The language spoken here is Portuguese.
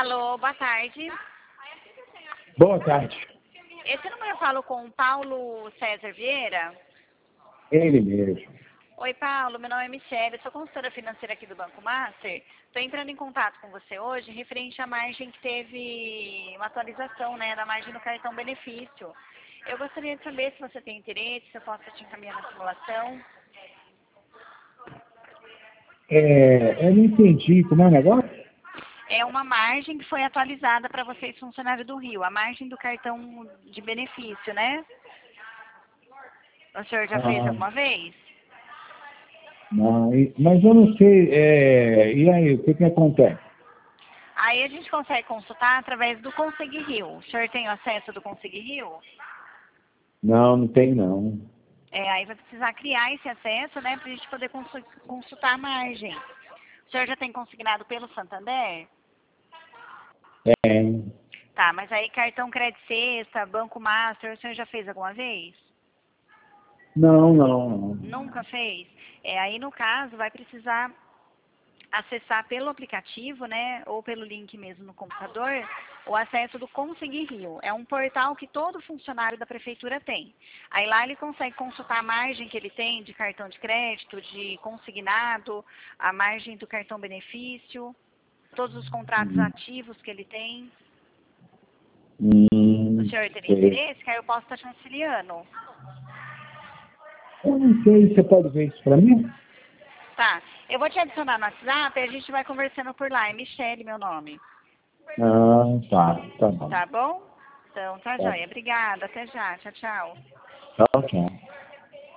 Alô, boa tarde. Boa tarde. Esse número eu falo com o Paulo César Vieira. Ele mesmo. Oi, Paulo, meu nome é Michele, sou consultora financeira aqui do Banco Master. Estou entrando em contato com você hoje referente à margem que teve uma atualização, né, da margem do cartão benefício. Eu gostaria de saber se você tem interesse, se eu posso te encaminhar na simulação. Eu não entendi como é o negócio. É uma margem que foi atualizada para vocês, funcionários do Rio, a margem do cartão de benefício, né? O senhor já fez alguma vez? Não, mas eu não sei. E aí, o que acontece? Aí a gente consegue consultar através do Consegui Rio. O senhor tem acesso do Consegui Rio? Não, não tem não. Aí vai precisar criar esse acesso, né, para a gente poder consultar a margem. O senhor já tem consignado pelo Santander? É. Tá, mas aí cartão Crédito Sexta, Banco Master, o senhor já fez alguma vez? Não, não, não. Nunca fez? Aí no caso vai precisar acessar pelo aplicativo, né, ou pelo link mesmo no computador, o acesso do Consegui Rio. É um portal que todo funcionário da prefeitura tem. Aí lá ele consegue consultar a margem que ele tem de cartão de crédito, de consignado, a margem do cartão benefício, todos os contratos ativos que ele tem. O senhor teria Sei. interesse? Que aí eu posso estar te auxiliando. Eu não sei, você pode ver isso pra mim? Tá, eu vou te adicionar no WhatsApp e a gente vai conversando por lá. É Michele, meu nome. Ah, tá bom. Tá bom? Então, tá Tá. joia. Obrigada. Até já. Tchau, tchau. Tchau, tchau.